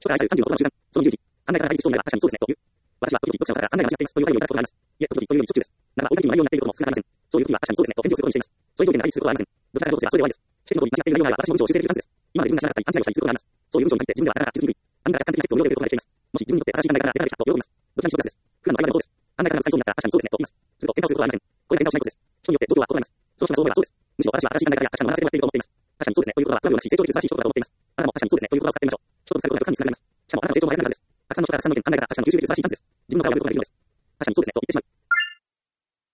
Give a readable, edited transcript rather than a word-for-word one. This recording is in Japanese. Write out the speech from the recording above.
初回愛される30のことの習慣、その勇気、考え方が一致しそうになれば確かにそうですね、という。私は時々読者の方から考えが間違っていますというお便りをいただくことがあります。いえ、時々というよりしょっちゅうです。ならば、追いかけに内容になっていることも少なくありません。そういう時は確かにそうですね、と返事をすることにしています。そういう条件で相手にすることはありません。どちらかとすればそれで終わりです。指摘の通り間違っている内容があれば私も文章を修正できるチャンスです。今まで自分が知らなかったり勘違いをしたりすることがあります。そういう文章に限って自分ではなかなか気づきにくい。案外客観的なチェックを無料で受けることができています。もし自分にとって新しい考え方が出てきたと喜びます。どちらにしろプラスです。普段の会話でもそうです。考え方が使いそうになったら確かにそうですねと言います。すると喧嘩をすることはありません。これが喧嘩をしないことです。人によって状況は異なります。その人がそう思えばそうです。むしろ私は新しい考え方や確かに学ばせてもらっていると思っています。確かにそうですねということは不安をなし成長できる素晴らしい一言だと思っています。あなたも確かにそうですねという言葉を使ってみましょう。一つ使うことが深みにつながります。しかもあなたの成長も早くなるはずです。たくさんの人がたくさんの意見考え方が確かに吸収できる素晴らしいチャンスです。自分の会話をやることができるのです。確かにそうですねと言ってしまう。